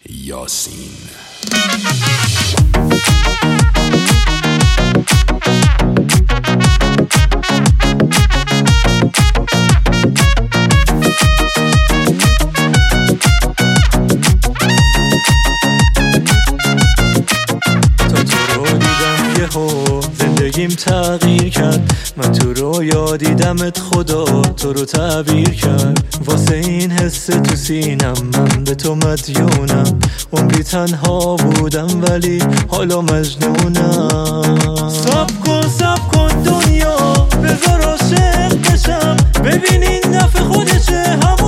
یاسین. زندگیم تغییر کرد، من تو رویا دیدمت، خدا تو رو تعبیر کرد. واسه این حس تو سینم من به تو مدیونم. عمری تنها بودم ولی حالا مجنونم. سب کن دنیا، بذار عاشق بشم، ببین این دفعه خودشه. هم